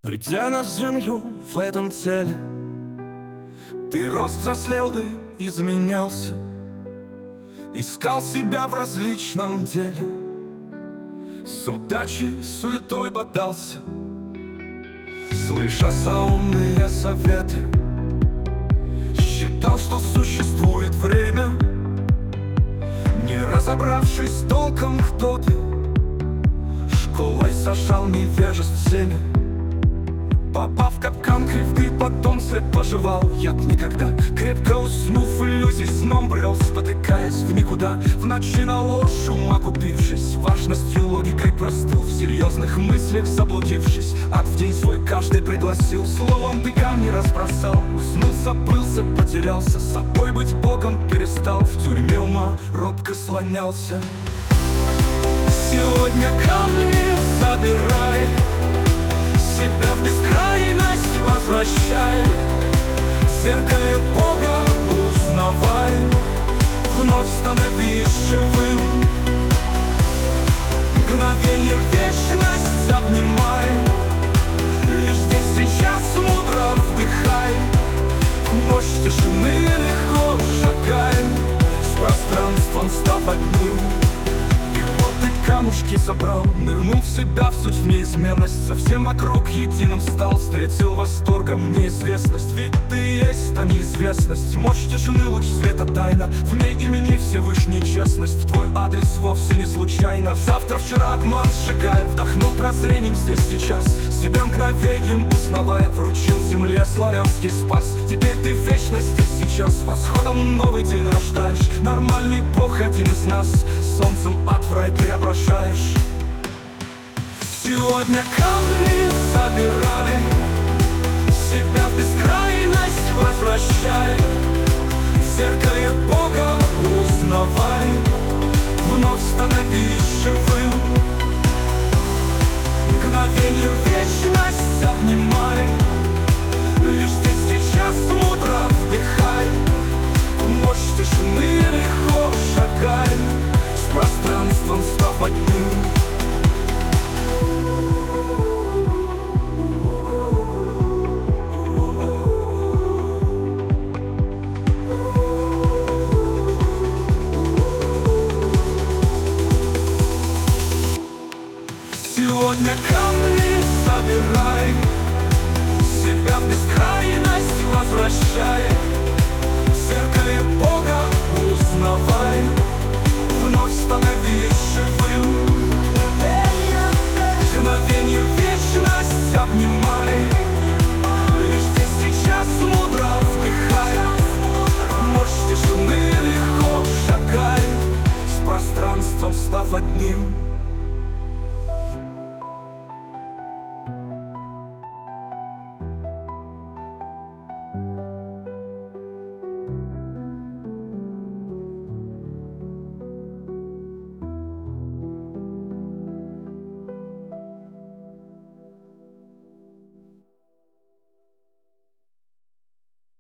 Придя на землю в этом теле, ты рос, взрослел, ты изменялся, искал себя в различном деле, с удачей, суетой бодался, слыша заумные советы. Считал, что существует время, не разобравшись толком, кто ты, школой сажал невежеств семя. Попав в капкан кривды, потом след пожевал яд никогда. Крепко уснув, иллюзий сном брел, спотыкаясь в никуда. В ночи на ложь ума купившись, важностью логикой простыл, в серьезных мыслях заблудившись. Ад в день свой каждый пригласил, словом бега не разбросал. Уснул, забылся, потерялся, собой быть богом перестал. В тюрьме ума робко слонялся. Сегодня камни забирай, себя в бескрайность возвращай, зеркале Бога узнавай, вновь становись живым. Мгновенье вечность обнимай, лишь здесь сейчас мудро вдыхай. В мощь тишины легко шагай, с пространством став одним. Камушки собрал, нырнул в себя, в суть, в неизменность. Совсем вокруг единым стал, встретил восторгом неизвестность. Ведь ты есть та неизвестность, мощь тишины, луч света тайна. В ней имени Всевышний честность, твой адрес вовсе не случайно. Завтра, вчера обман сжигает, вдохнул прозрением здесь сейчас. Себя мгновеньем узнавая, вручил земле славянский спас. Теперь ты в вечности сейчас, восходом новый день рождаешь. Нормальный Бог один из нас, солнцем ад в рай преображаешь. Сегодня камни забирай, себя в бескрайность возвращай, в зеркале Бога узнавай, вновь становись живым. Мгновенье вечность обнимай, лишь здесь сейчас мудро вдыхай. В мощь тишины легко шагай, с пространством став одним. Сегодня камни собирай, себя в бескрайность возвращай, в зеркале Бога узнавай, вновь становись живым. Мгновенье вечность обнимай,